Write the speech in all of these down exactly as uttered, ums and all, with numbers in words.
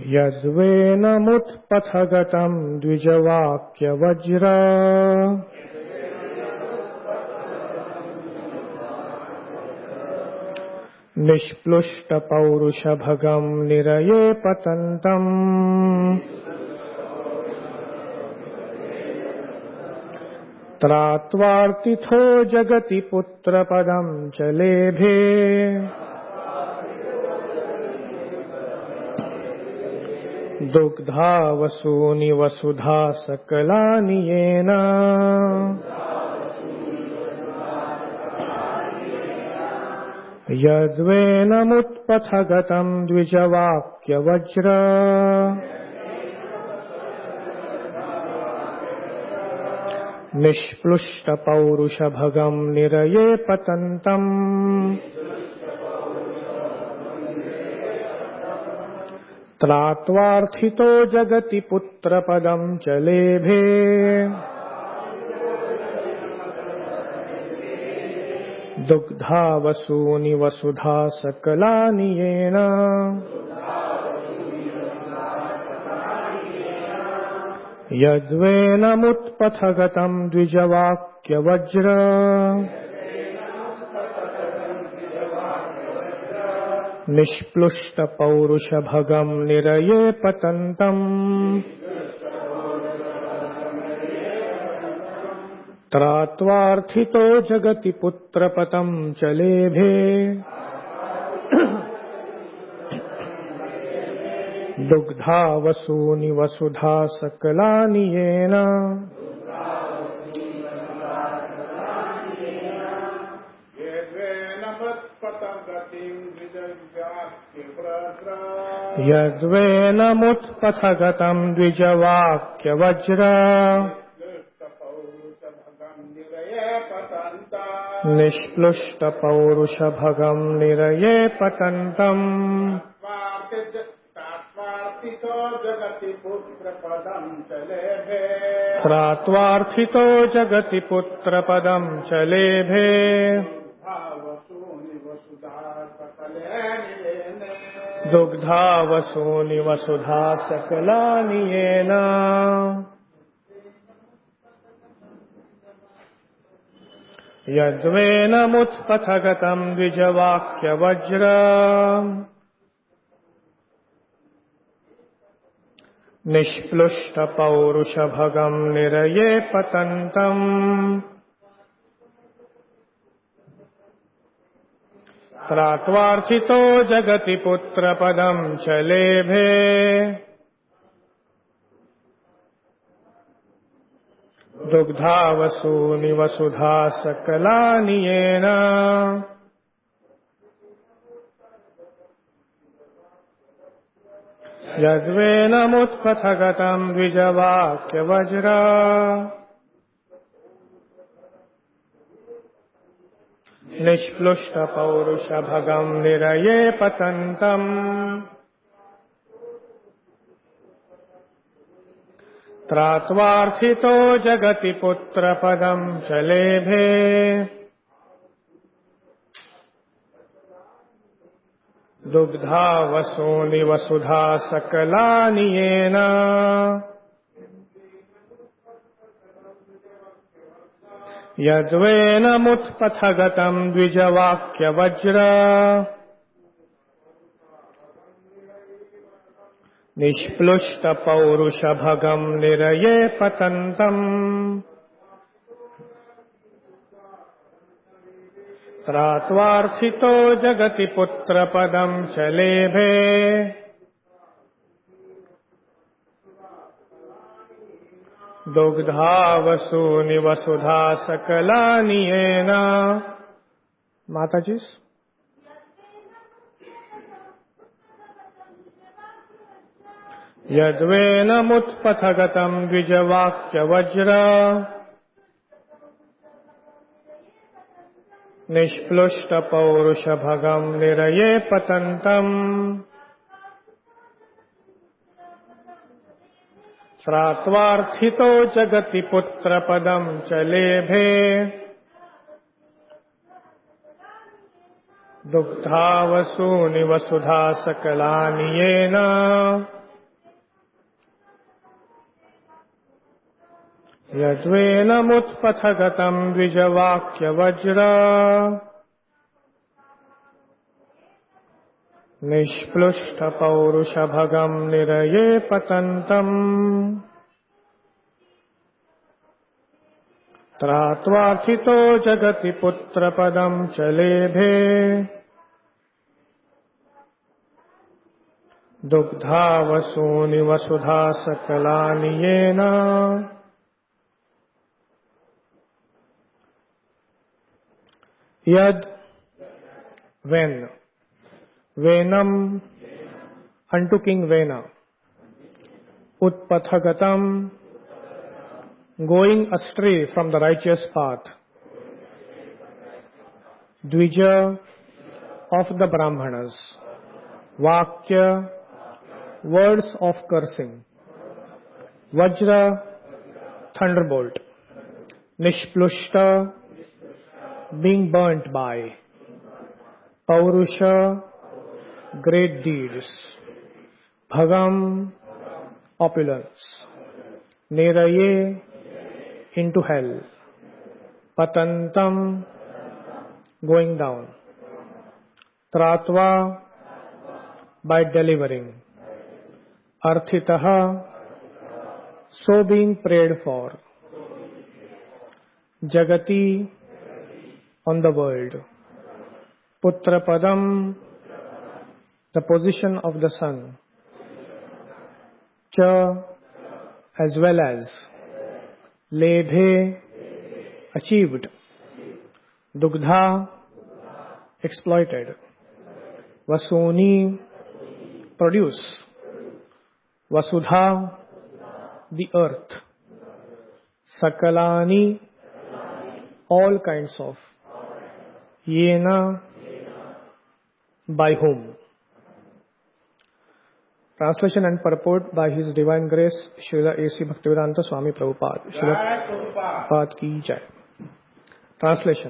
यद्वेनमुत्पथगतं द्विजवाक्यवज्र निष्प्लुष्टपौरुषभगं निरये पतन्तम् त्रात्वार्तिथो जगति पुत्रपदं च लेभे दुग्धा वसूनि वसुधा सकलानि येन यद्वेनमुत्पथगतं द्विजवाक्यवज्र निष्प्लुष्टपौरुषभगं निरये पतन्तम् त्रात्वार्थितो जगति पुत्रपदं च लेभे दुग्धा वसूनि वसुधा सकलानि येन यद्वेनमुत्पथगतं द्विजवाक्यवज्र निष्प्लुष्टपौरुषभगं निरये पतन्तम् त्रात्वार्थितो जगति पुत्रपदं च लेभे दुग्धा वसूनि वसुधा सकलानि येन यद्वेनमुत्पथगतं द्विजवाक्यवज्र निष्प्लुष्टपौरुषभगं निरये पतन्तम् त्रात्वार्थितो जगति पुत्रपदं च लेभे दुग्धा वसूनि वसुधा सकलानि येन यद्वेनमुत्पथगतं द्विजवाक्यवज्र निष्प्लुष्टपौरुषभगं निरये पतन्तम् त्रात्वार्थितो जगति पुत्रपदं च लेभे दुग्धा वसूनि वसुधा सकलानि येन यद्वेनमुत्पथगतं द्विजवाक्यवज्र निष्प्लुष्टपौरुषभगं निरये पतन्तम् त्रात्वार्थितो जगति पुत्रपदं च लेभे दुग्धा वसूनि वसुधा सकलानि येन यद्वेनमुत्पथगतं द्विजवाक्यवज्र निष्प्लुष्टपौरुषभगं निरये पतन्तम् त्रात्वार्थितो जगति पुत्रपदं च लेभे दुग्धा वसूनि वसुधा सकलानि येन। माताजी यद्वेनमुत्पथगतं द्विजवाक्यवज्र निष्प्लुष्टपौरुषभगं निरये पतन्तम् श्रात्वार्थितो जगति पुत्रपदं च लेभे दुग्धा वसूनि वसुधा सकलानि येन यद्वेनमुत्पथगतं द्विजवाक्यवज्र निष्प्लुष्टपौरुषभगं निरये पतन्तम् त्रात्वार्थितो जगति पुत्रपदं च लेभे दुग्धा वसूनि वसुधा सकलानि येन यद when venam unto King Vena utpathagatam going astray from the righteous path dvija of the Brahmanas vakya words of cursing vajra thunderbolt nishplushta being burnt by paurusha great deeds bhagam opulence niraye into hell patantam going down tratva by delivering arthitah so being prayed for jagati on the world putra padam the position of the son cha as well as lebhe achieved dugdha exploited vasuni produce vasudha the earth sakalani all kinds of yena by whom. Translation and purport by His Divine Grace Srila A C Bhaktivedanta Swami Prabhupada. Srila Prabhupada ki jai. Translation.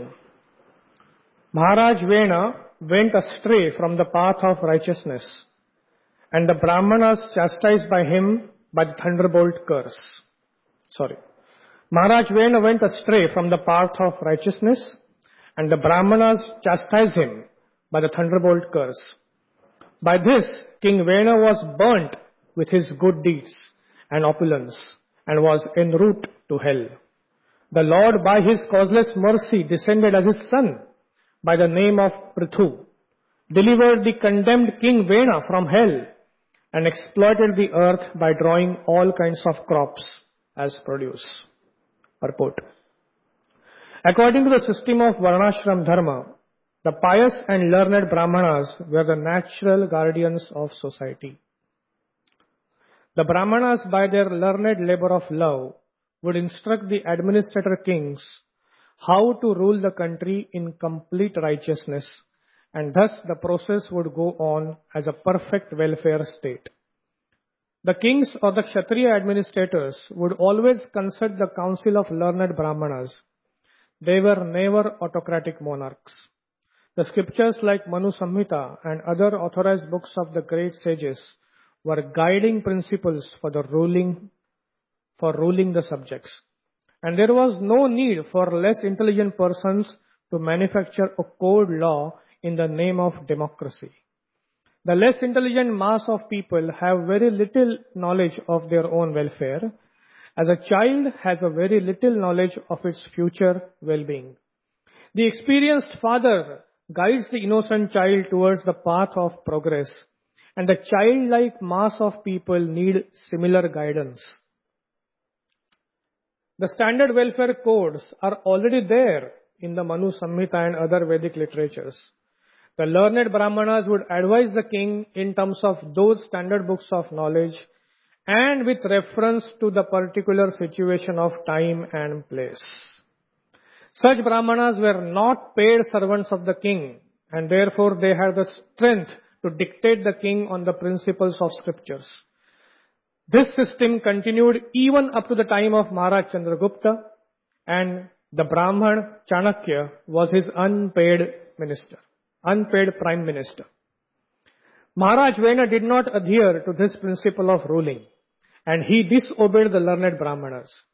Maharaj Vena went astray from the path of righteousness, and the Brahmanas chastised by him by the thunderbolt curse. Sorry. Maharaj Vena went astray from the path of righteousness, and the Brahmanas chastised him by the thunderbolt curse. By this, King Vena was burnt with his good deeds and opulence, and was en route to hell. The Lord, by his causeless mercy, descended as his son by the name of Prithu, delivered the condemned King Vena from hell, and exploited the earth by drawing all kinds of crops as produce. Purport. According to the system of Varnashram Dharma, the pious and learned Brahmanas were the natural guardians of society. The Brahmanas, by their learned labor of love, would instruct the administrator kings how to rule the country in complete righteousness, and thus the process would go on as a perfect welfare state. The kings or the Kshatriya administrators would always consult the council of learned Brahmanas. They were never autocratic monarchs. The scriptures like Manu Samhita and other authorized books of the great sages were guiding principles for the ruling, for ruling the subjects. And there was no need for less intelligent persons to manufacture a code law in the name of democracy. The less intelligent mass of people have very little knowledge of their own welfare, as a child has a very little knowledge of its future well-being. The experienced father guides the innocent child towards the path of progress, and the childlike mass of people need similar guidance. The standard welfare codes are already there in the Manu Samhita and other Vedic literatures. The learned Brahmanas would advise the king in terms of those standard books of knowledge and with reference to the particular situation of time and place. Such Brahmanas were not paid servants of the king, and therefore they had the strength to dictate the king on the principles of scriptures. This system continued even up to the time of Maharaj Chandragupta, and the Brahman Chanakya was his unpaid minister, unpaid prime minister. Maharaj Vena did not adhere to this principle of ruling, and he disobeyed the learned Brahmanas.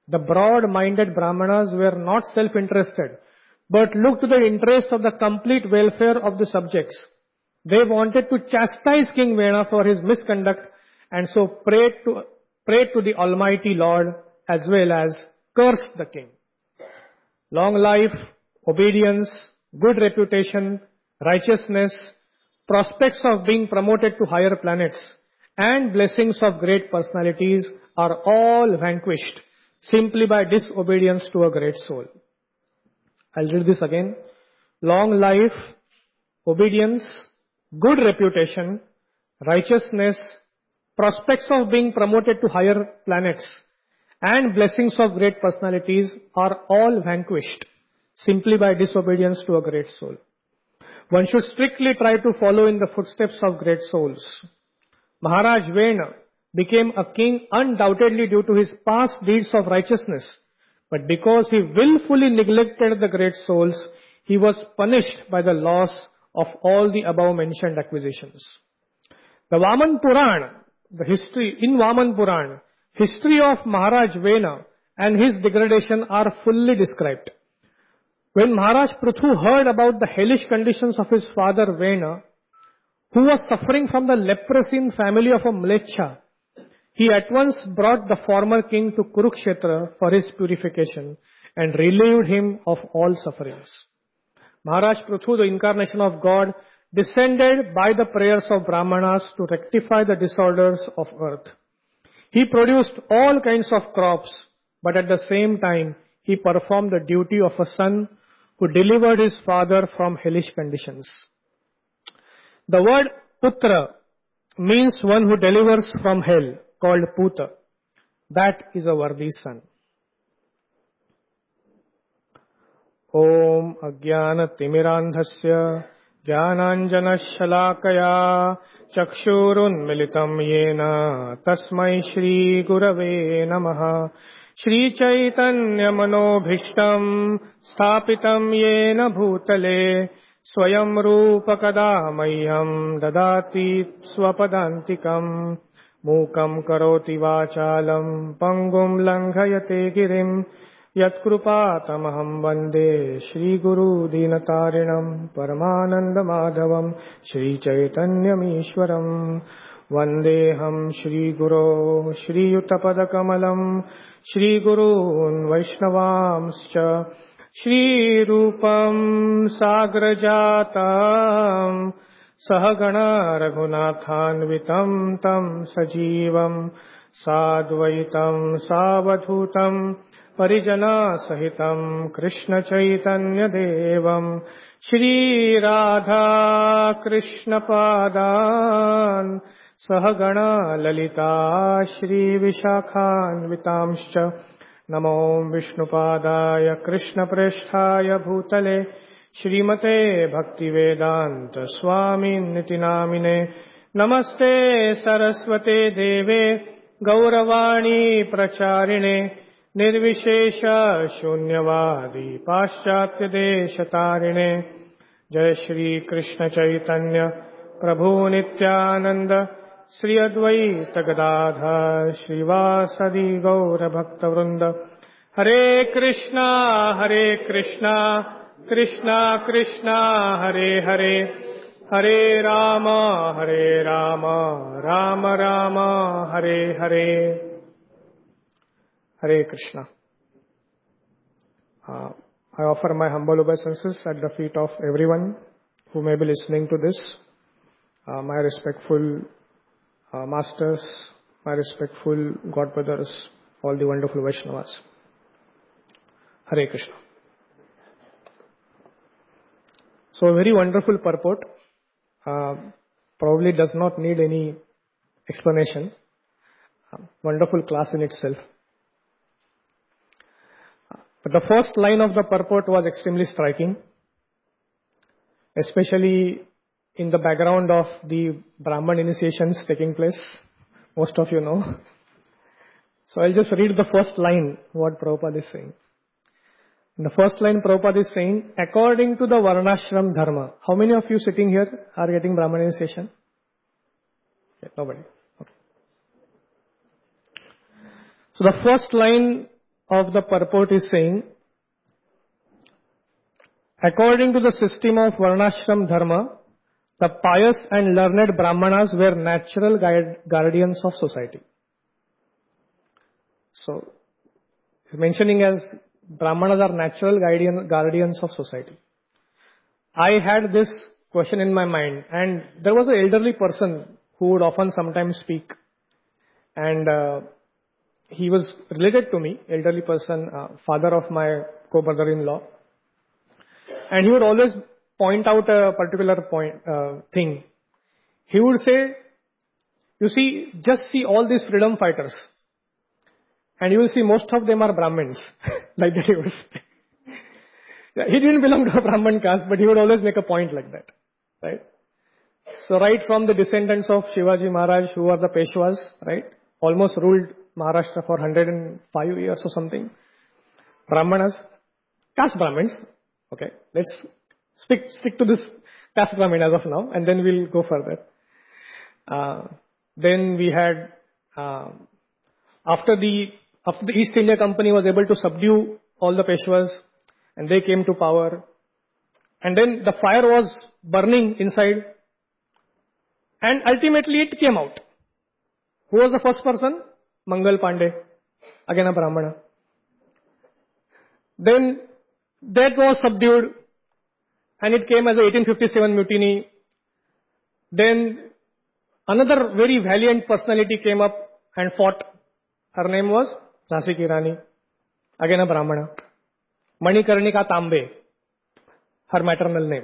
The broad-minded Brahmanas were not self-interested, but looked to the interest of the complete welfare of the subjects. They wanted to chastise King Vena for his misconduct and so prayed to, prayed to the Almighty Lord as well as cursed the king. Long life, obedience, good reputation, righteousness, prospects of being promoted to higher planets, and blessings of great personalities are all vanquished simply by disobedience to a great soul. I'll read this again. Long life, obedience, good reputation, righteousness, prospects of being promoted to higher planets, and blessings of great personalities are all vanquished simply by disobedience to a great soul. One should strictly try to follow in the footsteps of great souls. Maharaj Vena became a king undoubtedly due to his past deeds of righteousness, but because he willfully neglected the great souls, he was punished by the loss of all the above mentioned acquisitions. The Vaman Puran, the history, in Vaman Puran, history of Maharaj Vena and his degradation are fully described. When Maharaj Prithu heard about the hellish conditions of his father Vena, who was suffering from the leprosy in family of a Mleccha, he at once brought the former king to Kurukshetra for his purification and relieved him of all sufferings. Maharaj Prithu, the incarnation of God, descended by the prayers of Brahmanas to rectify the disorders of earth. He produced all kinds of crops, but at the same time, he performed the duty of a son who delivered his father from hellish conditions. The word Putra means one who delivers from hell, called Puta. That is a worthy son. Om Ajnana Timirandhasya Jnananjana Shalakaya Chakshurun Militam Yena Tasmai Shri Gurave Namaha Shri Chaitanya Manobhishtam Sthapitam Yena Bhutale Swayam Rupa Kadamayam Dadati Swapadantikam Mukam Karoti Vachalam Pangum Langhayate Girim Yatkrupatamaham Vande Shri Guru Dinatarinam Paramananda Madhavam Shri Chaitanyam Ishwaram Vandeham Shri Guru Shri Yuttapada Kamalam Shri Gurun Vaishnavamscha Shri Rupam Sagrajatam Sahagana Raghunathanvitam Tam Sajivam Sadvaitam Savadhutam Parijana Sahitam Krishna Chaitanya Devam Shri Radha Krishna Padan Sahagana Lalita Shri Vishakhan Vitamscha Namo Vishnupadaya Krishna Presthaya Bhutale Shrimate Bhaktivedanta Swami Nitinamine Namaste Saraswate Deve Gauravani Pracharine Nirvishesha Shunyavadi Paschatya Deshatarine Jai Shri Krishna Chaitanya Prabhu Nityananda Shri Advaita Gadadha Srivasadi Gaura Bhakta Vrinda Hare Krishna Hare Krishna Krishna Krishna Hare Hare Hare Rama Hare Rama Rama Rama Hare Hare Hare Krishna. Uh, I offer my humble obeisances at the feet of everyone who may be listening to this. Uh, my respectful uh, masters, my respectful godbrothers, all the wonderful Vaishnavas. Hare Krishna. So a very wonderful purport, uh, probably does not need any explanation. Uh, wonderful class in itself. Uh, but the first line of the purport was extremely striking, especially in the background of the Brahman initiations taking place. Most of you know. So I'll just read the first line, what Prabhupada is saying. In the first line, Prabhupada is saying, according to the Varnashram Dharma. How many of you sitting here are getting Brahman initiation? Okay, nobody. Okay. So the first line of the purport is saying, according to the system of Varnashram Dharma, the pious and learned Brahmanas were natural guide, guardians of society. So, he's mentioning as Brahmanas are natural guardian, guardians of society. I had this question in my mind, and there was an elderly person who would often sometimes speak, and uh, he was related to me, elderly person, uh, father of my co-brother-in-law, and he would always point out a particular point uh, thing. He would say, you see, just see all these freedom fighters, and you will see most of them are Brahmins, like that he would say. He didn't belong to a Brahman caste, but he would always make a point like that, right? So right from the descendants of Shivaji Maharaj, who are the Peshwas, right, almost ruled Maharashtra for one hundred five years or something. Brahmanas, caste Brahmins, okay, let's stick, stick to this caste Brahmin as of now, and then we'll go further. Uh, then we had, uh, after the, after the East India Company was able to subdue all the Peshwas, and they came to power, and then the fire was burning inside, and ultimately it came out. Who was the first person? Mangal Pandey, again a Brahmana. Then that was subdued, and it came as a eighteen fifty-seven mutiny. Then another very valiant personality came up and fought. Her name was Jhansi Ki Rani, again a Brahmana. Manikarnika Tambe, her maternal name.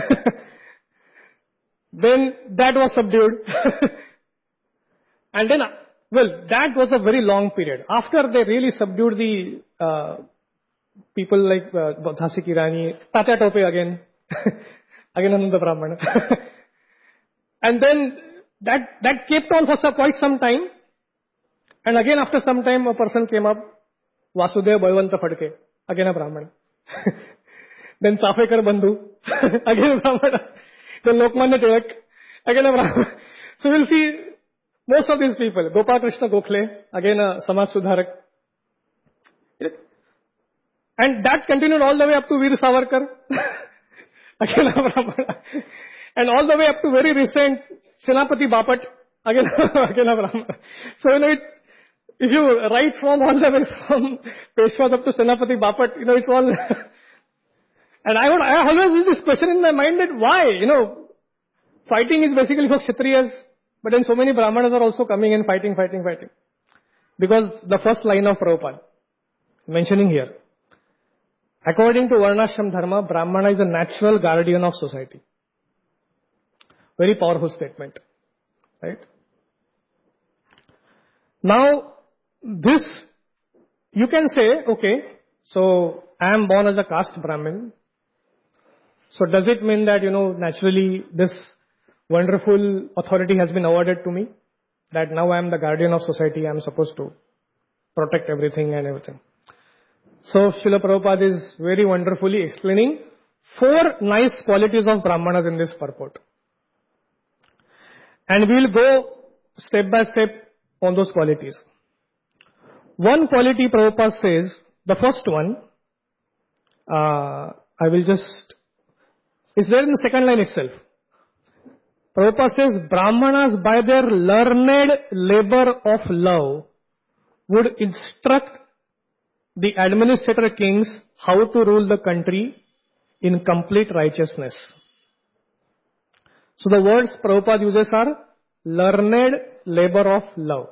Then that was subdued. And then, well, that was a very long period. After they really subdued the uh, people like uh, Jhansi Ki Rani, Tatya Tope again, again another Brahmana. And then that, that kept on for quite some time. And again after some time a person came up, Vasudeva Balwanta Phadke, again a Brahmana. Then Chafekar Bandhu, again a Brahmana. Then Lokmanya Tilak, again a Brahmana. So we'll see most of these people. Gopal Krishna Gokhale, again a Samaj Sudharak. And that continued all the way up to Veer Savarkar, again a Brahmana. And all the way up to very recent Senapati Bapat, again, again a Brahmana. So you know, it, if you write from all the way from Peshwas up to Senapati Bapat, you know, it's all... And I would, I always have this question in my mind that why, you know, fighting is basically for Kshatriyas, but then so many Brahmanas are also coming and fighting, fighting, fighting. Because the first line of Prabhupada, mentioning here, according to Varnashram Dharma, Brahmana is a natural guardian of society. Very powerful statement, right? Now, this, you can say, okay, so I am born as a caste Brahmin. So does it mean that, you know, naturally this wonderful authority has been awarded to me? That now I am the guardian of society, I am supposed to protect everything and everything. So Srila Prabhupada is very wonderfully explaining four nice qualities of Brahmanas in this purport. And we will go step by step on those qualities. One quality Prabhupada says, the first one, uh, I will just, it's there in the second line itself. Prabhupada says, Brahmanas by their learned labor of love would instruct the administrator kings how to rule the country in complete righteousness. So the words Prabhupada uses are learned labor of love.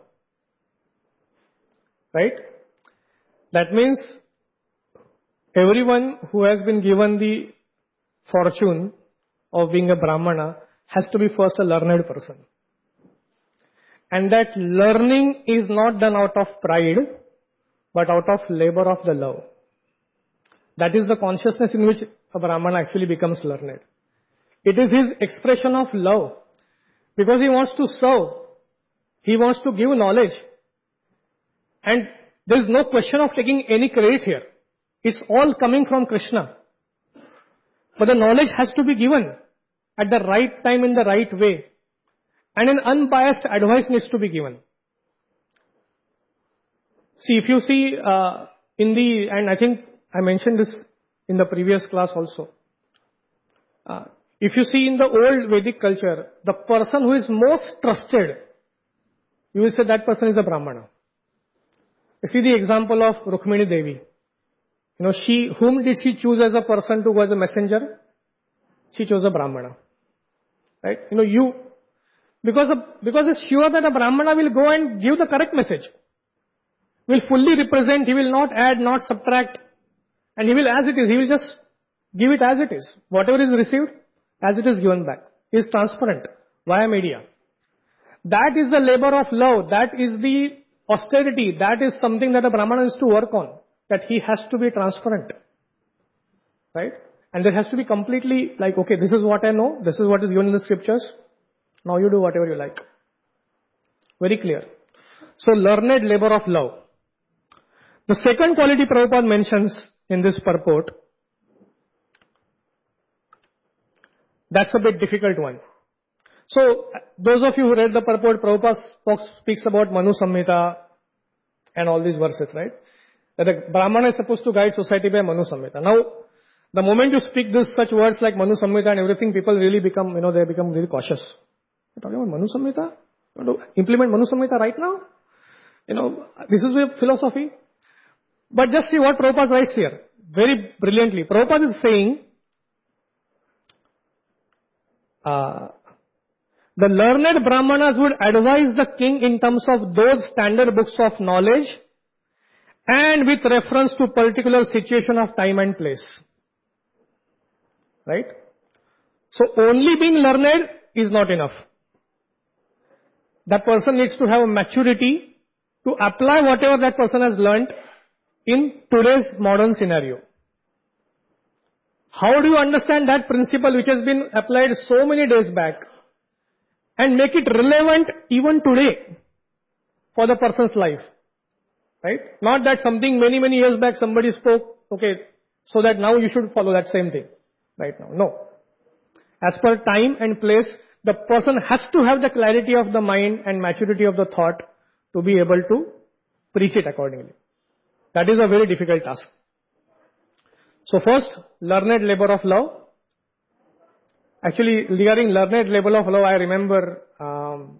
Right? That means everyone who has been given the fortune of being a Brahmana has to be first a learned person. And that learning is not done out of pride, but out of labor of the love. That is the consciousness in which a Brahmana actually becomes learned. It is his expression of love. Because he wants to serve. He wants to give knowledge. And there is no question of taking any credit here. It's all coming from Krishna. But the knowledge has to be given at the right time in the right way. And an unbiased advice needs to be given. See, if you see uh, in the, and I think I mentioned this in the previous class also. Uh, if you see in the old Vedic culture, the person who is most trusted, you will say that person is a Brahmana. You see the example of Rukmini Devi. You know, she, whom did she choose as a person to go as a messenger? She chose a Brahmana. Right? You know, you, because of, because it's sure that a Brahmana will go and give the correct message. Will fully represent, he will not add, not subtract. And he will as it is, he will just give it as it is. Whatever is received, as it is given back. He is transparent via media. That is the labor of love. That is the austerity. That is something that a Brahmana is to work on. That he has to be transparent. Right? And there has to be completely like, okay, this is what I know. This is what is given in the scriptures. Now you do whatever you like. Very clear. So learned labor of love. The second quality Prabhupada mentions in this purport, that's a bit difficult one. So, those of you who read the purport, Prabhupada speaks about Manu Samhita and all these verses, right? That the Brahmana is supposed to guide society by Manu Samhita. Now, the moment you speak this such words like Manu Samhita and everything, people really become, you know, they become really cautious. You're talking about Manu Samhita? You want to implement Manu Samhita right now? You know, this is a philosophy. But just see what Prabhupada writes here. Very brilliantly. Prabhupada is saying, uh, the learned Brahmanas would advise the king in terms of those standard books of knowledge and with reference to particular situation of time and place. Right? So only being learned is not enough. That person needs to have a maturity to apply whatever that person has learned in today's modern scenario. How do you understand that principle which has been applied so many days back and make it relevant even today for the person's life? Right? Not that something many, many years back somebody spoke, okay, so that now you should follow that same thing. Right now. No. As per time and place, the person has to have the clarity of the mind and maturity of the thought to be able to preach it accordingly. That is a very difficult task. So first, learned labor of love. Actually, regarding learned labor of love, I remember um,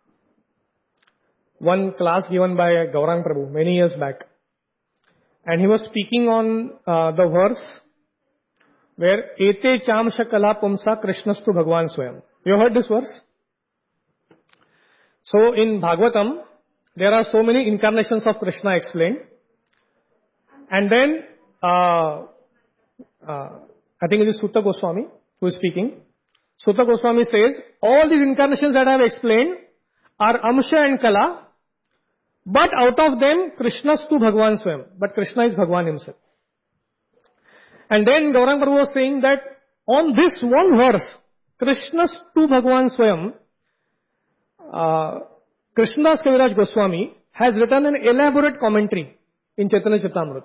one class given by Gaurang Prabhu many years back. And he was speaking on uh, the verse where Ete chamsha kala pumsa krishnastu bhagwan swayam. You heard this verse? So in Bhagavatam, there are so many incarnations of Krishna explained. And then, uh, uh, I think it is Sutta Goswami who is speaking. Sutta Goswami says, all these incarnations that I have explained are Amsha and Kala, but out of them, Krishna's to Bhagwan Swayam. But Krishna is Bhagwan himself. And then Gaurang Prabhu was saying that on this one verse, Krishna's to Bhagwan Swayam, uh, Krishnadas Kaviraj Goswami has written an elaborate commentary in Chaitanya Charitamrita.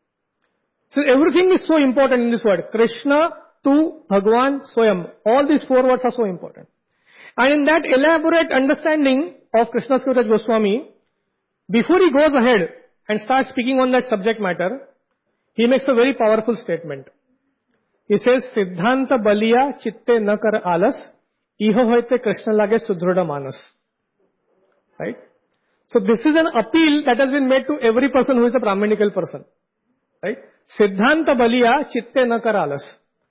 So everything is so important in this word. Krishna to Bhagwan Swayam. All these four words are so important. And in that elaborate understanding of Krishnadas Kaviraj Goswami, before he goes ahead and starts speaking on that subject matter, he makes a very powerful statement. He says, Siddhanta baliya chitte nakar alas, iho hoite Krishna lage sudhrada manas. Right? So this is an appeal that has been made to every person who is a Brahmanical person. Right? Siddhanta baliya chitte nakar alas.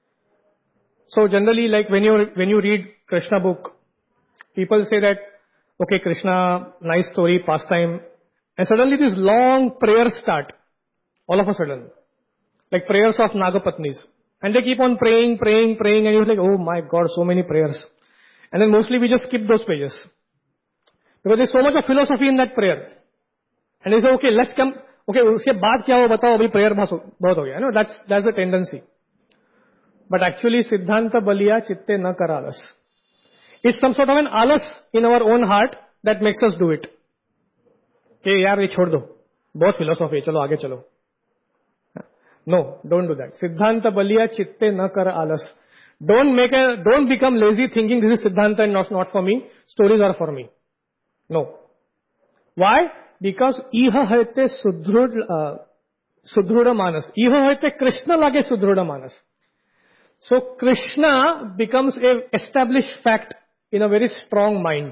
So generally, like when you when you read Krishna book, people say that, okay, Krishna, nice story, pastime, and suddenly these long prayers start, all of a sudden, like prayers of Nagapatnis, and they keep on praying, praying, praying, and you're like, oh my God, so many prayers, and then mostly we just skip those pages because there's so much of philosophy in that prayer, and they say, okay, let's come, okay, uske baad kya ho batao, abhi prayer bahut ho gaya. No, that's that's the tendency. But actually, Siddhanta baliya chitte na kar alas. It's some sort of an alas in our own heart that makes us do it. Okay, yaar, ye chhod do. Bahut philosophy, chalo aage chalo. No, don't do that. Siddhanta baliya chitte na kar alas. Don't make a, don't become lazy thinking this is Siddhanta and not, not for me. Stories are for me. No. Why? Because iha haite sudhrud, uh, Sudruda Manas. Iho hoite Krishna lage Sudruda Manas. So Krishna becomes a established fact in a very strong mind.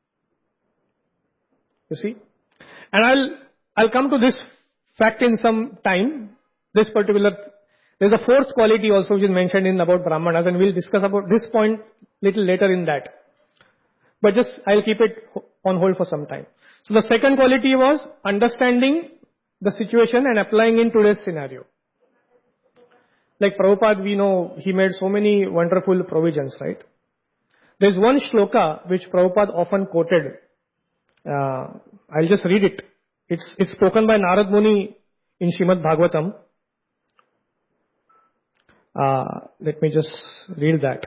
You see? And I'll, I'll come to this fact in some time. This particular, there's a fourth quality also which is mentioned in about Brahmanas, and we'll discuss about this point little later in that. But just, I'll keep it on hold for some time. So the second quality was understanding the situation and applying in today's scenario. Like Prabhupada, we know he made so many wonderful provisions, right? There's one shloka which Prabhupada often quoted. Uh, I'll just read it. It's, it's spoken by Narad Muni in Srimad Bhagavatam. Uh, let me just read that.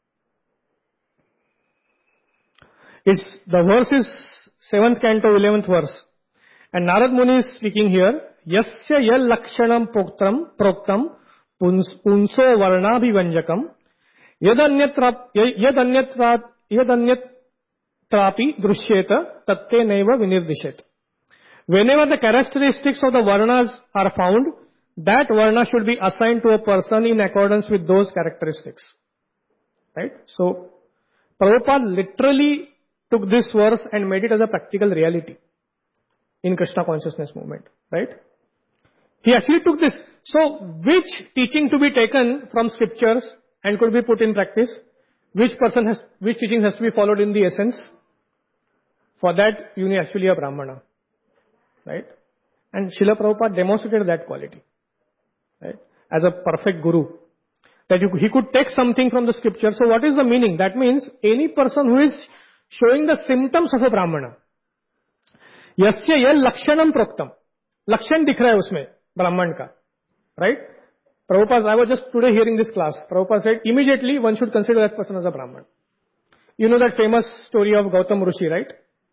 It's, the verse is seventh canto, eleventh verse. And Narad Muni is speaking here. Yasya yal lakshanam proktam proktam punso varnabhivanjakam yadanyatra yadanyatra yadanyatrapi drishyeta tatte neva vinirdisyet. Whenever the characteristics of the varnas are found, that varna should be assigned to a person in accordance with those characteristics. Right? So, Prabhupada literally took this verse and made it as a practical reality in Krishna consciousness movement. Right? He actually took this. So, which teaching to be taken from scriptures and could be put in practice? Which person has, which teaching has to be followed in the essence? For that, you need actually a Brahmana. Right? And Srila Prabhupada demonstrated that quality. Right? As a perfect guru. That you, he could take something from the scripture. So what is the meaning? That means any person who is showing the symptoms of a Brahmana. Yasya yal lakshanam proktam. Lakshan dikh raha hai usme, Brahman ka. Right? Prabhupada, I was just today hearing this class. Prabhupada said, immediately one should consider that person as a Brahman. You know that famous story of Gautam Rishi, right?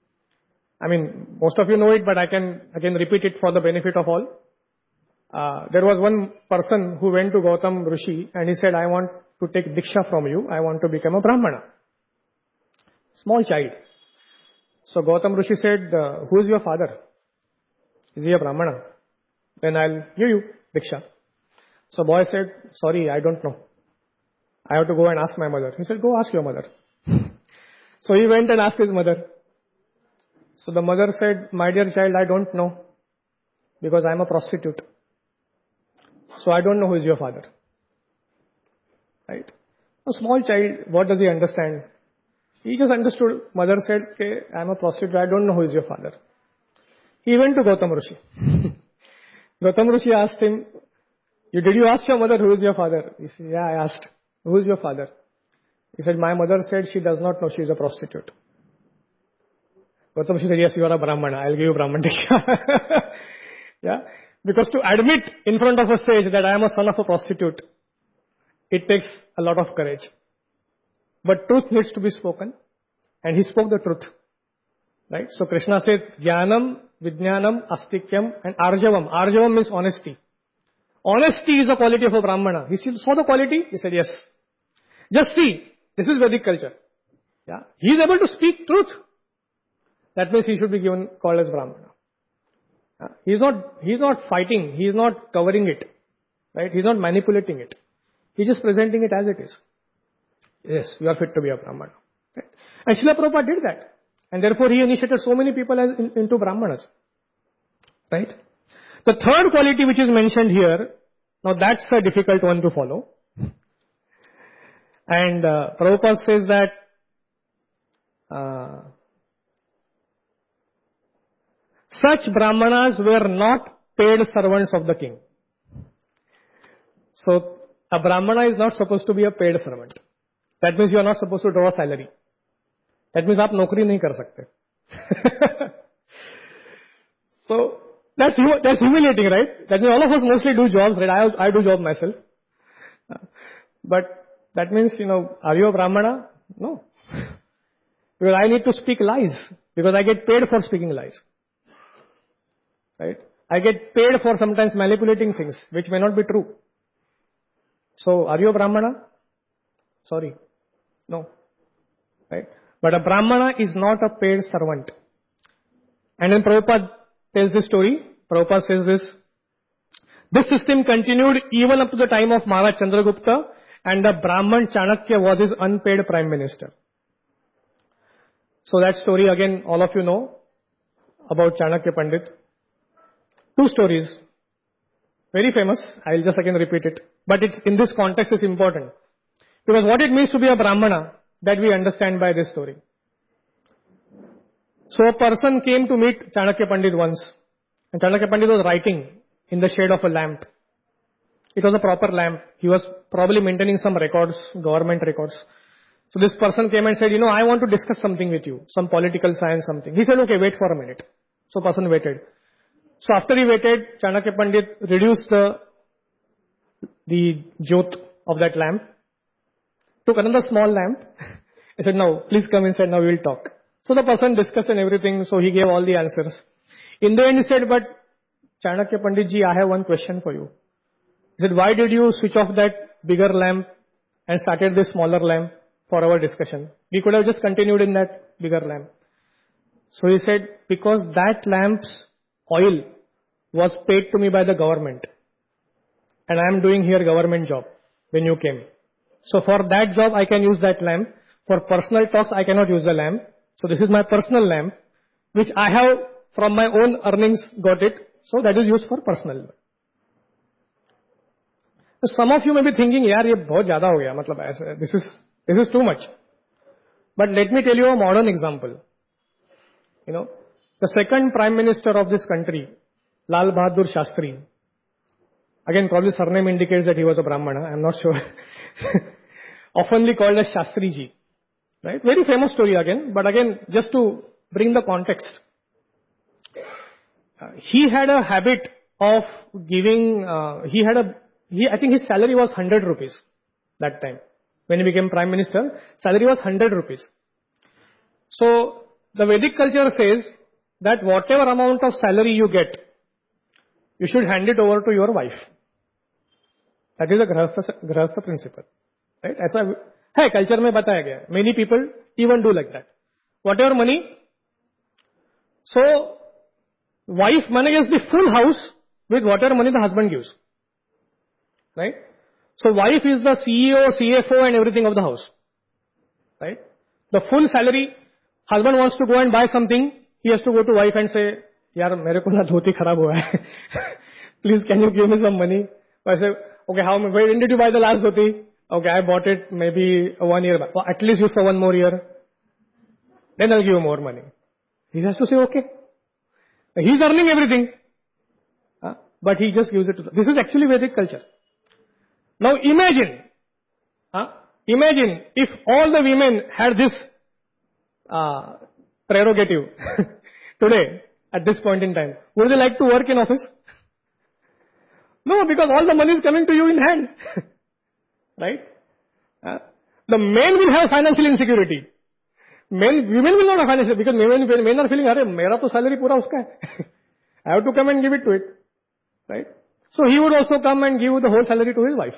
I mean, most of you know it, but I can again repeat it for the benefit of all. Uh, there was one person who went to Gautam Rishi and he said, I want to take Diksha from you. I want to become a Brahmana. Small child. So Gautam Rishi said, uh, who is your father? Is he a Brahmana? Then I'll give you Diksha. So boy said, sorry, I don't know. I have to go and ask my mother. He said, go ask your mother. So he went and asked his mother. So the mother said, my dear child, I don't know. Because I am a prostitute. So I don't know who is your father. Right? A small child, what does he understand? He just understood. Mother said, okay, I am a prostitute. I don't know who is your father. He went to Gautam Rishi. Gautam Rishi asked him, you, did you ask your mother who is your father? He said, yeah, I asked. Who is your father? He said, my mother said she does not know she is a prostitute. Gautam Rishi said, yes, you are a Brahmana. I'll give you Brahman Diksha. Yeah. Because to admit in front of a sage that I am a son of a prostitute, it takes a lot of courage. But truth needs to be spoken. And he spoke the truth. Right? So Krishna said, Jnanam, Vijnanam, Astikyam and Arjavam. Arjavam means honesty. Honesty is the quality of a Brahmana. He saw the quality? He said, yes. Just see. This is Vedic culture. Yeah. He is able to speak truth. That means he should be given, called as Brahmana. Uh, he is not, he is not fighting. He is not covering it. Right? He is not manipulating it. He is just presenting it as it is. Yes, you are fit to be a Brahmana. Right? And Srila Prabhupada did that. And therefore he initiated so many people as in, into Brahmanas. Right? The third quality which is mentioned here, now that's a difficult one to follow. And uh, Prabhupada says that uh, such Brahmanas were not paid servants of the king. So, a Brahmana is not supposed to be a paid servant. That means you are not supposed to draw salary. That means aap nokri nahi kar sakte. So, that's, that's humiliating, right? That means all of us mostly do jobs, right? I, I do job myself. But that means, you know, are you a Brahmana? No. Because I need to speak lies. Because I get paid for speaking lies. Right? I get paid for sometimes manipulating things which may not be true. So, are you a Brahmana? Sorry. No. Right? But a Brahmana is not a paid servant. And then Prabhupada tells this story. Prabhupada says this. This system continued even up to the time of Maharaj Chandragupta, and the Brahman Chanakya was his unpaid prime minister. So that story again, all of you know about Chanakya Pandit. Two stories. Very famous. I'll just again repeat it. But it's in this context is important. Because what it means to be a Brahmana, that we understand by this story. So a person came to meet Chanakya Pandit once. And Chanakya Pandit was writing in the shade of a lamp. It was a proper lamp. He was probably maintaining some records, government records. So this person came and said, you know, I want to discuss something with you. Some political science, something. He said, okay, wait for a minute. So person waited. So after he waited, Chanakya Pandit reduced the, the jyot of that lamp. Took another small lamp. He said, now, please come inside, now we will talk. So the person discussed and everything, so he gave all the answers. In the end he said, but Chanakya Pandit ji, I have one question for you. He said, why did you switch off that bigger lamp and started this smaller lamp for our discussion? We could have just continued in that bigger lamp. So he said, because that lamp's oil was paid to me by the government. And I am doing here government job when you came. So for that job, I can use that lamp. For personal talks, I cannot use the lamp. So this is my personal lamp, which I have from my own earnings got it. So that is used for personal. So some of you may be thinking, yaar, ye bahut zyada ho gaya. Matlab, aisa, this is, this is too much. But let me tell you a modern example. You know, the second prime minister of this country, Lal Bahadur Shastri. Again, probably surname indicates that he was a Brahmana. I am not sure. Oftenly called as Shastri ji. Right? Very famous story again. But again, just to bring the context. Uh, he had a habit of giving, uh, he had a, he, I think his salary was one hundred rupees that time. When he became prime minister, salary was one hundred rupees. So, the Vedic culture says that whatever amount of salary you get, you should hand it over to your wife. That is the Grahastha, Grahastha principle. Right? Aisa, hey, culture mein bataya gaya. Many people even do like that. Whatever money, so wife manages the full house with whatever money the husband gives. Right? So wife is the C E O, C F O and everything of the house. Right? The full salary, husband wants to go and buy something, he has to go to wife and say, yaar, mere ko na dhoti kharab hua hai. Please, can you give me some money? So I say, okay, how, when did you buy the last dhoti? Okay, I bought it maybe one year back. Well, at least use for one more year. Then I'll give you more money. He has to say, okay. He's earning everything. Uh, but he just gives it to them. This is actually Vedic culture. Now imagine, uh, imagine if all the women had this uh, prerogative today, at this point in time. Would they like to work in office? No, because all the money is coming to you in hand. Right? Uh, the men will have financial insecurity. Men, women will not have financial, because men, men are feeling, arey, mera to salary pura uska hai. I have to come and give it to it. Right? So he would also come and give the whole salary to his wife.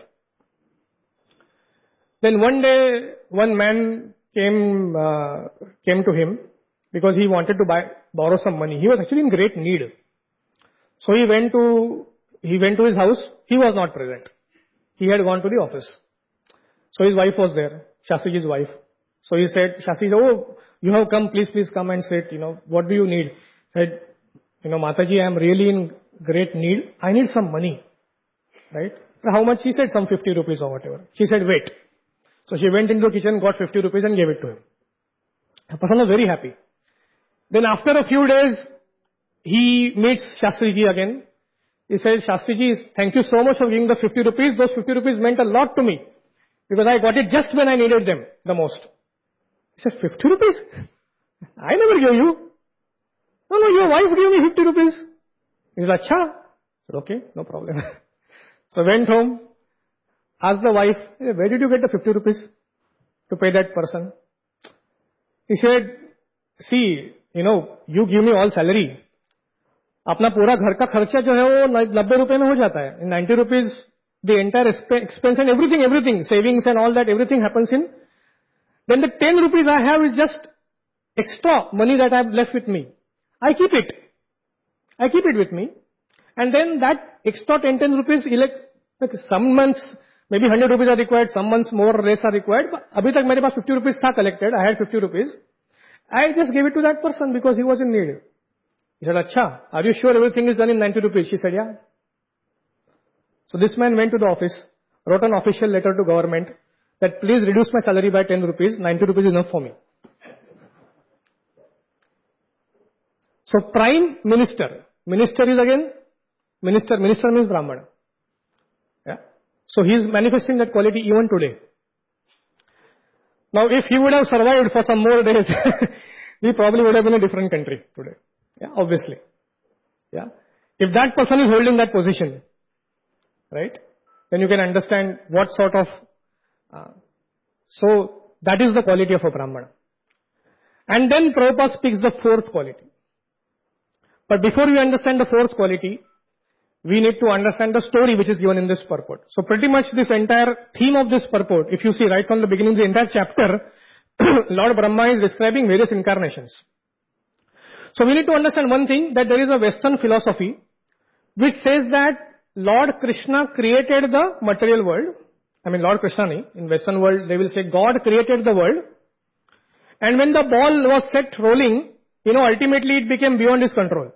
Then one day, one man came, uh, came to him because he wanted to buy, borrow some money. He was actually in great need. So he went to, he went to his house. He was not present. He had gone to the office. So his wife was there, Shastriji's wife. So he said, Shastriji, oh, you have come, please, please come and sit, you know, what do you need? He said, you know, Mataji, I am really in great need. I need some money. Right? How much? He said some fifty rupees or whatever. She said, wait. So she went into the kitchen, got fifty rupees and gave it to him. The person was very happy. Then after a few days, he meets Shastriji again. He said, Shastriji, thank you so much for giving the fifty rupees. Those fifty rupees meant a lot to me. Because I got it just when I needed them the most. He said, fifty rupees? I never gave you. No, no, your wife gave me fifty rupees. He said, Acha. I said, okay, no problem. So went home, asked the wife, hey, where did you get the fifty rupees to pay that person? He said, see, you know, you give me all salary. अपना पूरा घर का खर्चा जो है वो नब्बे रुपए में हो जाता है. In ninety rupees, the entire expense and everything, everything, savings and all that, everything happens in. Then the ten rupees I have is just extra money that I have left with me. I keep it. I keep it with me. And then that extra ten, ten rupees, like, like some months, maybe one hundred rupees are required, some months more or less are required. But abhi tak mere paas fifty rupees tha collected, I had fifty rupees. I just gave it to that person because he was in need. He said, Acha, are you sure everything is done in ninety rupees? She said, yeah. So this man went to the office, wrote an official letter to government that please reduce my salary by ten rupees, ninety rupees is enough for me. So Prime Minister, Minister is again, Minister, Minister means Brahmana. Yeah. So he is manifesting that quality even today. Now if he would have survived for some more days, we probably would have been a different country today. Yeah, obviously. Yeah. If that person is holding that position, right, then you can understand what sort of, uh, so that is the quality of a Brahmana. And then Prabhupada speaks the fourth quality. But before you understand the fourth quality, we need to understand the story which is given in this purport. So pretty much this entire theme of this purport, if you see right from the beginning, the entire chapter, Lord Brahma is describing various incarnations. So we need to understand one thing, that there is a Western philosophy which says that Lord Krishna created the material world. I mean Lord Krishna, in Western world they will say God created the world. And when the ball was set rolling, you know, ultimately it became beyond his control.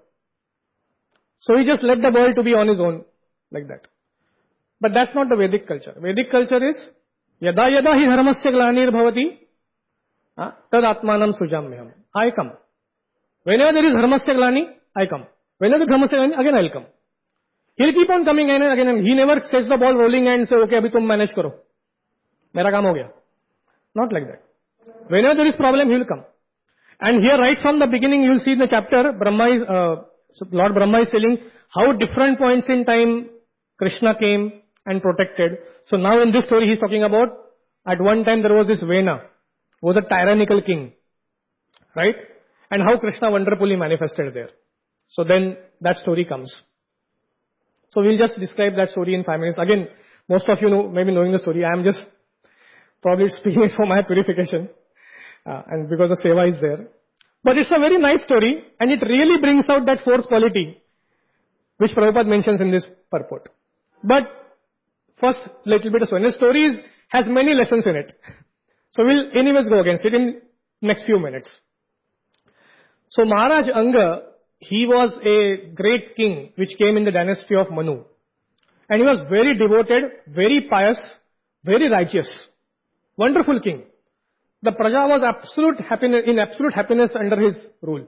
So he just let the ball to be on his own, like that. But that's not the Vedic culture. Vedic culture is, yada yada hi dharmasya glanir bhavati, tad atmanam sujamyam. I come. Whenever there is dharmasya glani, I come. Whenever there is dharmasya glani, again I will come. He'll keep on coming again and again. And he never sets the ball rolling and say, okay, abhi tum manage karo. Mera kaam ho gaya. Not like that. Whenever there is problem, he will come. And here right from the beginning, you will see in the chapter, Brahma is, uh, so Lord Brahma is telling how different points in time Krishna came and protected. So now in this story, he is talking about, at one time there was this Vena, who was a tyrannical king. Right? And how Krishna wonderfully manifested there. So then that story comes. So we'll just describe that story in five minutes. Again, most of you know, maybe knowing the story, I am just probably speaking it for my purification. Uh, and because the seva is there. But it's a very nice story and it really brings out that fourth quality which Prabhupada mentions in this purport. But first, little bit of story. The story is, has many lessons in it. So we'll anyways go against it in next few minutes. So Maharaj Anga, he was a great king which came in the dynasty of Manu. And he was very devoted, very pious, very righteous. Wonderful king. The Praja was absolute happiness, in absolute happiness under his rule.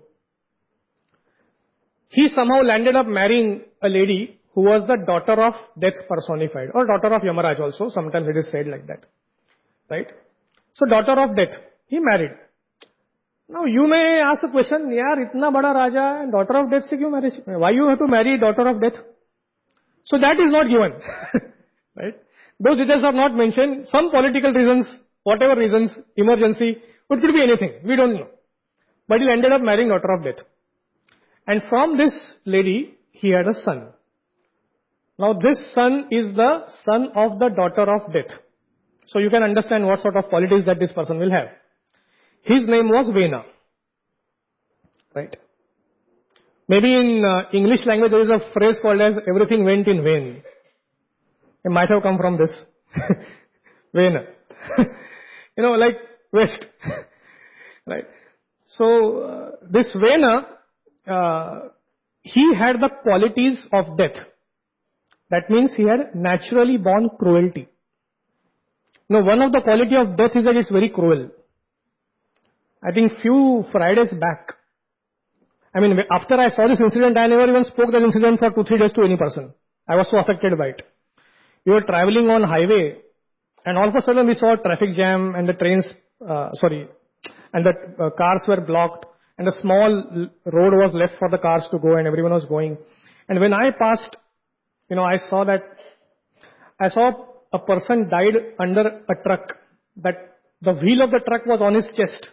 He somehow landed up marrying a lady who was the daughter of death personified, or daughter of Yamaraj also, sometimes it is said like that. Right? So daughter of death, he married. Now you may ask a question, yaar itna bada raja and daughter of death se kyun marriage? Why you have to marry daughter of death? So that is not given. Right? Those details are not mentioned. Some political reasons, whatever reasons, emergency, it could be anything, we don't know. But he ended up marrying daughter of death. And from this lady, he had a son. Now this son is the son of the daughter of death. So you can understand what sort of qualities that this person will have. His name was Vena. Right? Maybe in uh, English language there is a phrase called as everything went in vain. It might have come from this. Vena. You know, like West. Right? So, uh, this Vena, uh, he had the qualities of death. That means he had naturally born cruelty. Now, one of the quality of death is that it's very cruel. I think few Fridays back, I mean, after I saw this incident, I never even spoke that incident for two, three days to any person. I was so affected by it. We were traveling on highway, and all of a sudden we saw a traffic jam, and the trains, uh, sorry, and the uh, cars were blocked, and a small road was left for the cars to go, and everyone was going. And when I passed, you know, I saw that, I saw a person died under a truck, that the wheel of the truck was on his chest.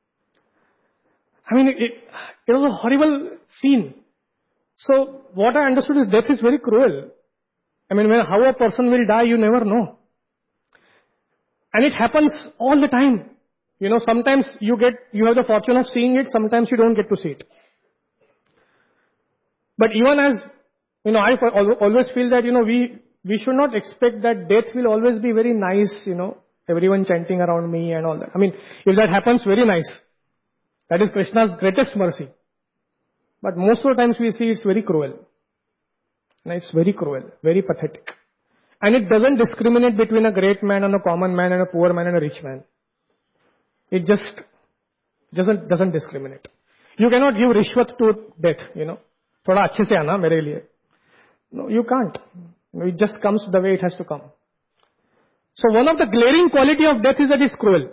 I mean, it, it was a horrible scene. So what I understood is death is very cruel. I mean, when, how a person will die, you never know. And it happens all the time. You know, sometimes you get, you have the fortune of seeing it, sometimes you don't get to see it. But even as You know, I al- always feel that, you know, we, we should not expect that death will always be very nice, you know, everyone chanting around me and all that. I mean, if that happens, very nice. That is Krishna's greatest mercy. But most of the times we see it's very cruel. And it's very cruel, very pathetic. And it doesn't discriminate between a great man and a common man and a poor man and a rich man. It just doesn't, doesn't discriminate. You cannot give rishwat to death, you know. Thoda achhe se aana mere liye. No, you can't. It just comes the way it has to come. So one of the glaring quality of death is that it's cruel.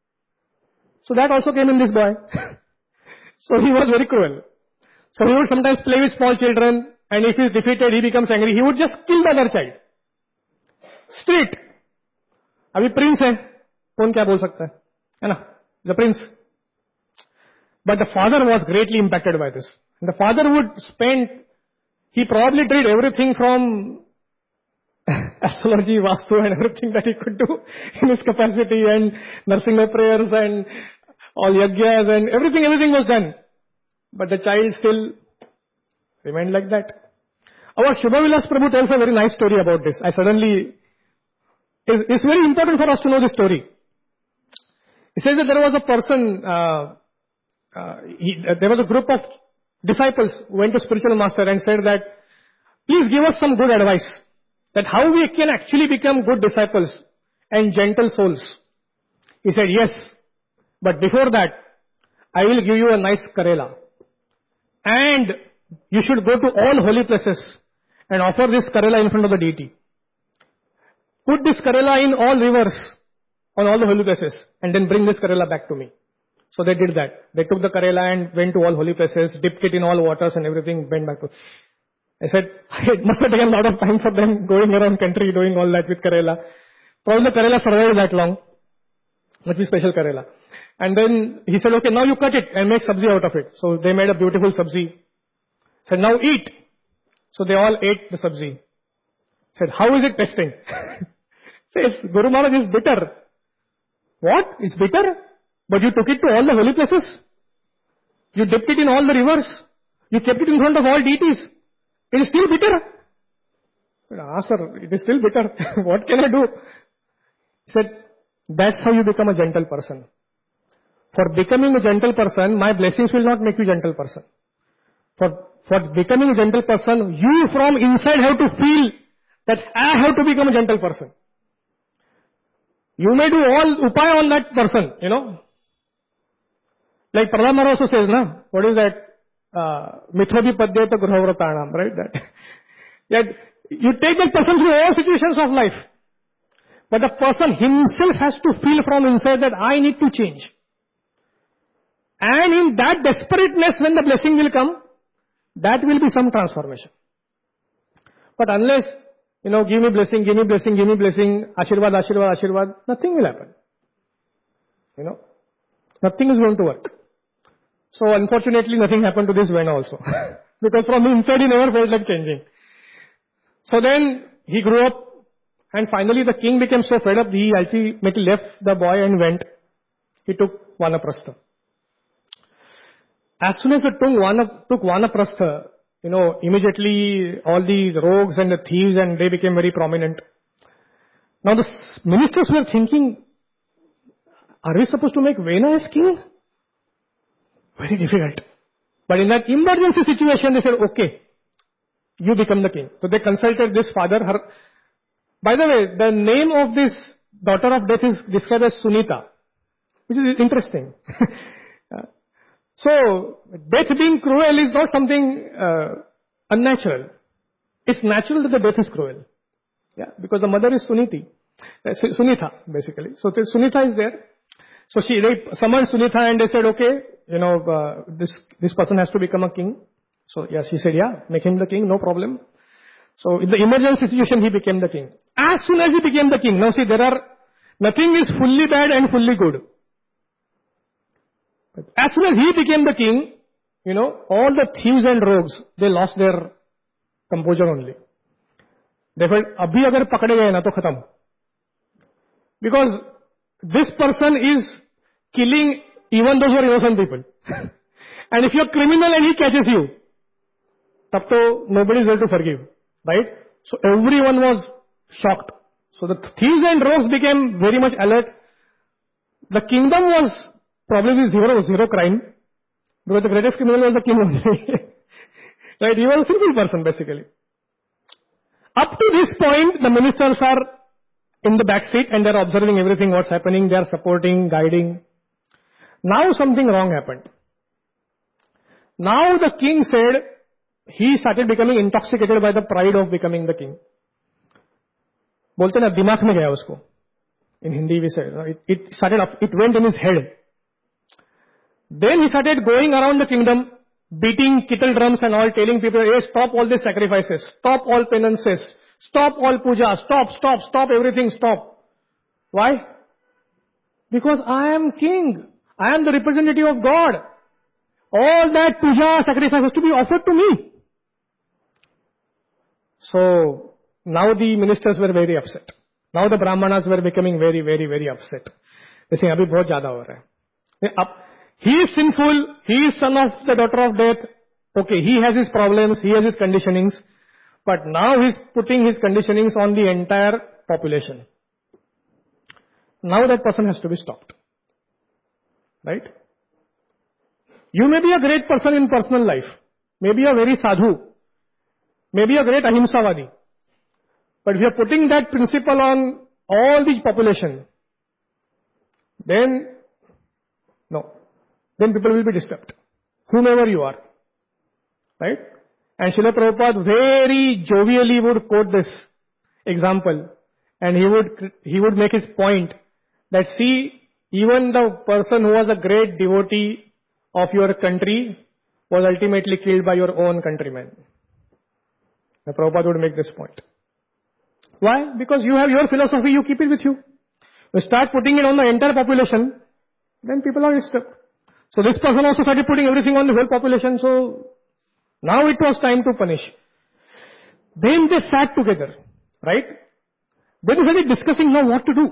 So that also came in this boy. So he was very cruel. So he would sometimes play with small children, and if he is defeated, he becomes angry. He would just kill the other child. Straight. Abhi prince hai. Kaun kya bol sakta hai? Hai na? The prince. But the father was greatly impacted by this. And the father would spend, he probably did everything from astrology, vastu and everything that he could do in his capacity, and Narsimha prayers and all yajnas and everything, everything was done. But the child still remained like that. Our Shubha Vilas Prabhu tells a very nice story about this. I suddenly, it, it's very important for us to know this story. He says that there was a person, uh, uh, he, uh, there was a group of disciples who went to spiritual master and said that, please give us some good advice, that how we can actually become good disciples and gentle souls. He said, yes, but before that, I will give you a nice Karela. And you should go to all holy places and offer this Karela in front of the deity. Put this Karela in all rivers on all the holy places and then bring this Karela back to me. So they did that. They took the Karela and went to all holy places, dipped it in all waters and everything, went back to. I said, it must have taken a lot of time for them going around country doing all that with Karela. Probably the Karela survived that long. Must be special Karela. And then he said, okay, now you cut it and make sabzi out of it. So they made a beautiful sabzi. Said, now eat. So they all ate the sabzi. Said, how is it tasting? Says, Guru Maharaj, is bitter. What? It's bitter? But you took it to all the holy places. You dipped it in all the rivers. You kept it in front of all deities. It is still bitter. Ah, sir, it is still bitter. What can I do? He said, that's how you become a gentle person. For becoming a gentle person, my blessings will not make you a gentle person. For, for becoming a gentle person, you from inside have to feel that I have to become a gentle person. You may do all upaya on that person, you know. Like Prahlad Maharaj also says, na, what is that? Uh, Mithodi Padyata Gruhavratanam, right? That, that you take that person through all situations of life. But the person himself has to feel from inside that I need to change. And in that desperateness, when the blessing will come, that will be some transformation. But unless, you know, give me blessing, give me blessing, give me blessing, Ashirvad, Ashirvad, Ashirvad, nothing will happen. You know, nothing is going to work. So unfortunately, nothing happened to this Vena also. Because from inside he never felt like changing. So then he grew up, and finally the king became so fed up, he ultimately left the boy and went. He took Vanaprastha. As soon as he took, Vana, took Vanaprastha, you know, immediately all these rogues and the thieves, and they became very prominent. Now the ministers were thinking, are we supposed to make Vena as king? Very difficult. But in that emergency situation, they said, okay, you become the king. So they consulted this father. Her, by the way, the name of this daughter of death is described as Sunita, which is interesting. So, death being cruel is not something uh, unnatural. It's natural that the death is cruel. Yeah, because the mother is Suniti, uh, Sunitha, basically. So, Sunitha is there. So, she they summoned Sunitha and they said, okay, you know, uh, this this person has to become a king. So, yeah, she said, yeah, make him the king, no problem. So, in the emergency situation, he became the king. As soon as he became the king, now see, there are, nothing is fully bad and fully good. As soon as he became the king, you know, all the thieves and rogues, they lost their composure only. They felt, abhi agar pakade gaye na to khatam. Because this person is killing even those who are innocent people. And if you're criminal and he catches you, tab to nobody is there to forgive, right? So everyone was shocked. So the thieves and rogues became very much alert. The kingdom was probably zero, zero crime, because the greatest criminal was the king only. Right? He was a simple person basically. Up to this point, the ministers are in the back seat and they are observing everything what's happening. They are supporting, guiding. Now something wrong happened. Now the king said, he started becoming intoxicated by the pride of becoming the king. बोलते ना दिमाग में गया उसको. In Hindi we say, it, it started up, it went in his head. Then he started going around the kingdom, beating kettle drums and all, telling people, hey, stop all these sacrifices, stop all penances, stop all puja, stop, stop, stop everything, stop. Why? Because I am king. I am the representative of God. All that puja, sacrifice has to be offered to me. So, now the ministers were very upset. Now the brahmanas were becoming very, very, very upset. They say, abhi bahut zyada ho raha hai. He is sinful, he is son of the daughter of death. Okay, he has his problems, he has his conditionings. But now he is putting his conditionings on the entire population. Now that person has to be stopped. Right? You may be a great person in personal life. Maybe a very sadhu. Maybe a great ahimsavadi. But if you are putting that principle on all the population, then, no. Then people will be disturbed. Whomever you are. Right? And Srila Prabhupada very jovially would quote this example. And he would, he would make his point that see, even the person who was a great devotee of your country was ultimately killed by your own countrymen. The Prabhupada would make this point. Why? Because you have your philosophy, you keep it with you. You start putting it on the entire population, then people are disturbed. So this person also started putting everything on the whole population, so now it was time to punish. Then they sat together, right? Then they started discussing now what to do.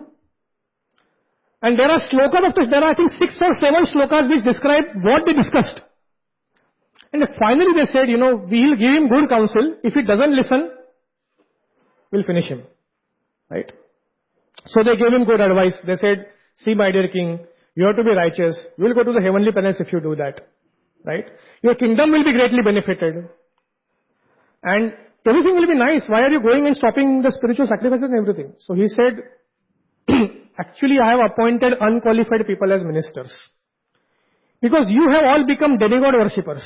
And there are slokas of this, there are I think six or seven slokas which describe what they discussed. And finally they said, you know, we will give him good counsel. If he doesn't listen, we'll finish him. Right? So they gave him good advice. They said, see my dear king, you have to be righteous. You will go to the heavenly palace if you do that. Right? Your kingdom will be greatly benefited. And everything will be nice. Why are you going and stopping the spiritual sacrifices and everything? So he said, actually I have appointed unqualified people as ministers. Because you have all become demigod worshippers.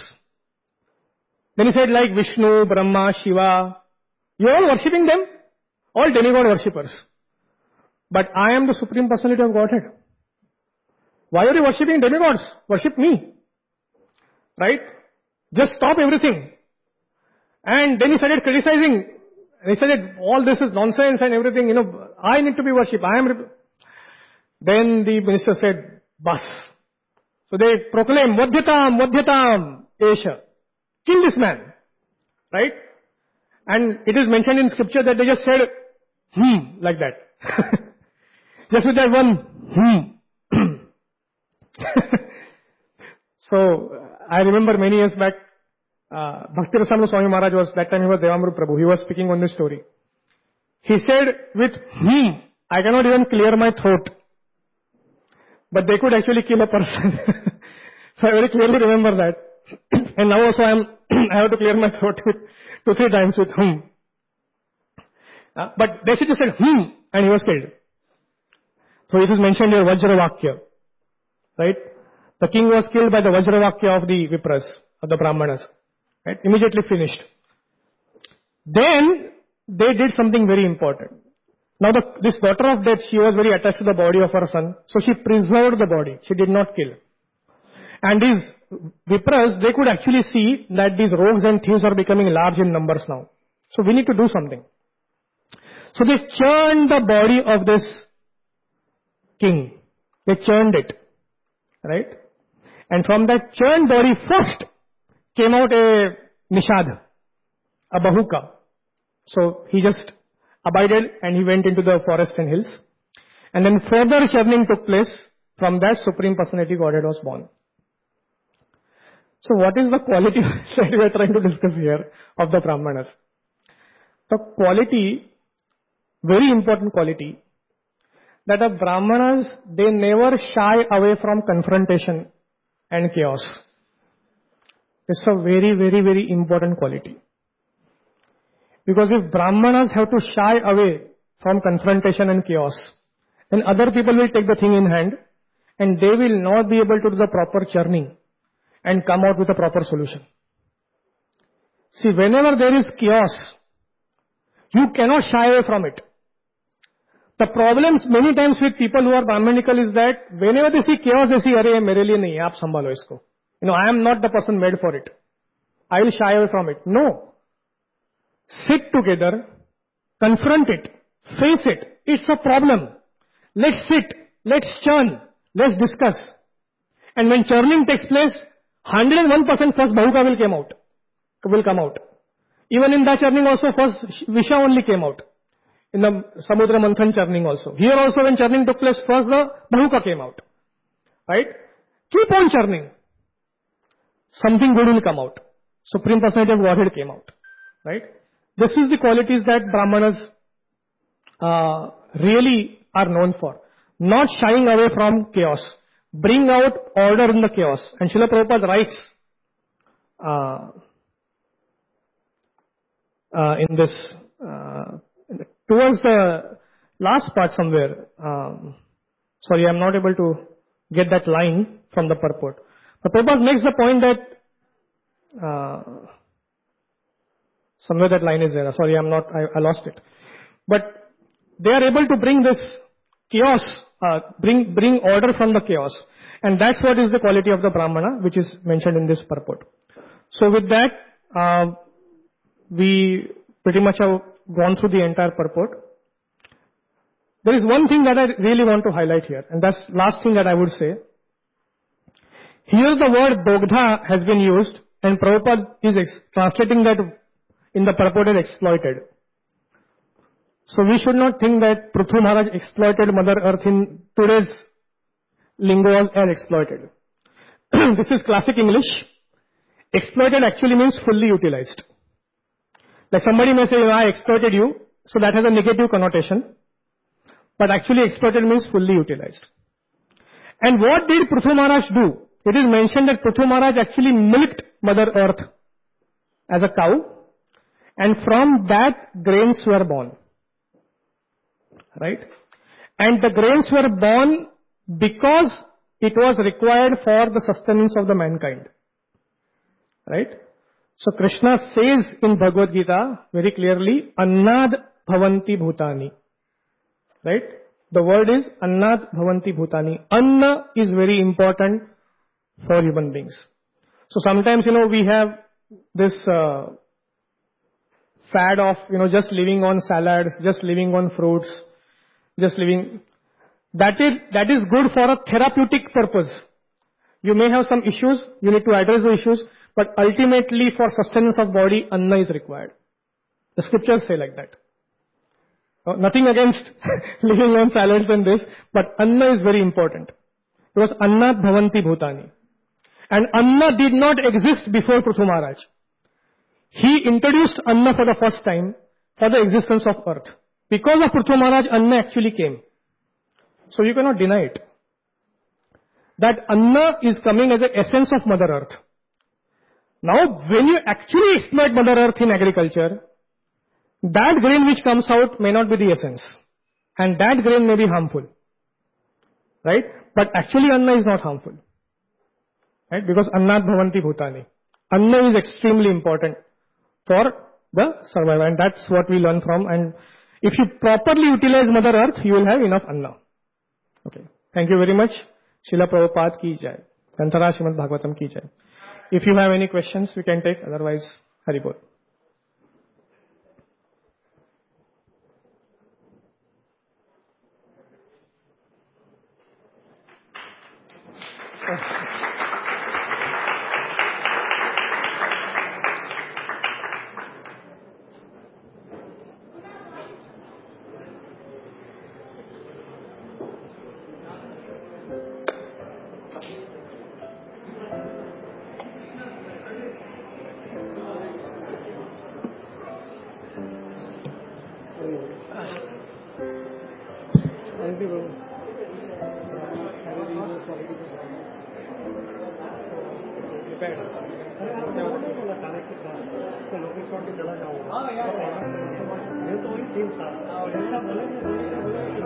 Then he said like Vishnu, Brahma, Shiva. You are all worshipping them. All demigod worshippers. But I am the Supreme Personality of Godhead. Why are you worshipping demigods? Worship me. Right? Just stop everything. And then he started criticizing. He said all this is nonsense and everything, you know, I need to be worshipped. I am. Rep-. Then the minister said, Bas. So they proclaim, Madhyatam, Madhyatam, Esha. Kill this man. Right? And it is mentioned in scripture that they just said, hmm, like that. Just with that one, hmm. So, I remember many years back, uh, Bhakti Rasamrita Swami Maharaj was, that time he was Devamrut Prabhu, he was speaking on this story. He said, with hmm, I cannot even clear my throat. But they could actually kill a person. So I very clearly remember that. And now also I am, I have to clear my throat with two, three times with hmm. Uh, but they just said hmm, and he was killed. So this is mentioned here, Vajravakya. Right? The king was killed by the Vajravakya of the Vipras, of the Brahmanas. Right? Immediately finished. Then, they did something very important. Now the, this daughter of death, she was very attached to the body of her son. So she preserved the body. She did not kill. And these Vipras, they could actually see that these rogues and thieves are becoming large in numbers now. So we need to do something. So they churned the body of this king. They churned it. Right? And from that churned body first came out a Nishad, a Bahuka. So he just abided and he went into the forests and hills. And then further churning took place. From that Supreme Personality Godhead was born. So what is the quality that we are trying to discuss here of the Brahmanas? The quality, very important quality, that the Brahmanas, they never shy away from confrontation and chaos. It's a very, very, very important quality. Because if Brahmanas have to shy away from confrontation and chaos, then other people will take the thing in hand and they will not be able to do the proper churning and come out with a proper solution. See, whenever there is chaos, you cannot shy away from it. The problems many times with people who are Brahmanical is that whenever they see chaos, they see, "Arey, mere liye nahi hai, aap sambhalo isko." You know, I am not the person made for it. I will shy away from it. No. Sit together, confront it, face it. It's a problem. Let's sit, let's churn, let's discuss. And when churning takes place, one hundred one percent first Bahuka will come out. Will come out. Even in that churning also, first Visha only came out. In the Samudra Manthan churning also. Here also when churning took place, first the Bahuka came out. Right? Keep on churning. Something good will come out. Supreme Personality of Godhead came out. Right? This is the qualities that Brahmanas uh, really are known for. Not shying away from chaos. Bring out order in the chaos. And Srila Prabhupada writes uh, uh, in this, uh, towards the last part somewhere, um, sorry, I am not able to get that line from the purport. But Prabhupada makes the point that uh, somewhere that line is there. Sorry, I'm not, I, I lost it. But they are able to bring this chaos, uh, bring, bring order from the chaos. And that's what is the quality of the Brahmana, which is mentioned in this purport. So with that, uh, we pretty much have gone through the entire purport. There is one thing that I really want to highlight here, and that's last thing that I would say. Here the word Dogdha has been used, and Prabhupada is ex- translating that in the purport as exploited. So we should not think that Prithvi Maharaj exploited Mother Earth in today's lingo as exploited. This is classic English. Exploited actually means fully utilized. Like somebody may say, I exploited you, so that has a negative connotation. But actually exploited means fully utilized. And what did Prithvi Maharaj do? It is mentioned that Prithvi Maharaj actually milked Mother Earth as a cow, and from that grains were born. Right? And the grains were born because it was required for the sustenance of the mankind. Right? So Krishna says in Bhagavad Gita very clearly, Annad Bhavanti Bhutani. Right? The word is Annad Bhavanti Bhutani. Anna is very important for human beings. So sometimes, you know, we have this uh, fad of, you know, just living on salads, just living on fruits, just living. That is, that is good for a therapeutic purpose. You may have some issues, you need to address the issues, but ultimately for sustenance of body, Anna is required. The scriptures say like that. Uh, nothing against living on salads and this, but Anna is very important. Because Annat Bhavanti Bhutani. And Anna did not exist before Prithvi Maharaj. He introduced Anna for the first time for the existence of earth. Because of Prithvi Maharaj, Anna actually came. So you cannot deny it. That Anna is coming as the essence of Mother Earth. Now, when you actually exploit Mother Earth in agriculture, that grain which comes out may not be the essence. And that grain may be harmful. Right? But actually Anna is not harmful. Right? Because Annat Bhavanti Bhutani. Anna is extremely important for the survival. And that's what we learn from. And if you properly utilize Mother Earth, you will have enough Anna. Okay. Thank you very much. Srila Prabhupada ki jai. Kanthara Srimad Bhagavatam ki jai. If you have any questions, we can take. Otherwise, Haribol. भी वो चला जाऊंगा। ये तो वही theme था।